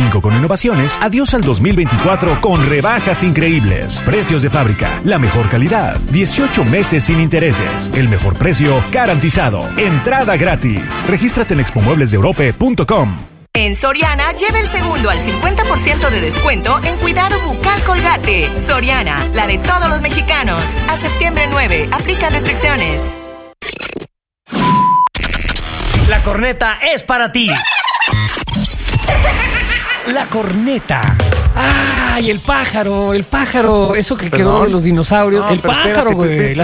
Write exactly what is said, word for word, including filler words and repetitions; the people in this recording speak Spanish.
veinticinco con innovaciones, adiós al dos mil veinticuatro con rebajas increíbles. Precios de fábrica, la mejor calidad, dieciocho meses sin intereses, el mejor precio garantizado. Entrada gratis. Regístrate en expo muebles de europe punto com. En Soriana, lleva el segundo al cincuenta por ciento de descuento en cuidado bucal Colgate. Soriana, la de todos los mexicanos. A septiembre nueve, aplica restricciones. La corneta es para ti. La corneta. ¡Ay, el pájaro! El pájaro. Eso que quedó Perdón. de los dinosaurios. No, el pero pájaro, espérate, güey. espérate, La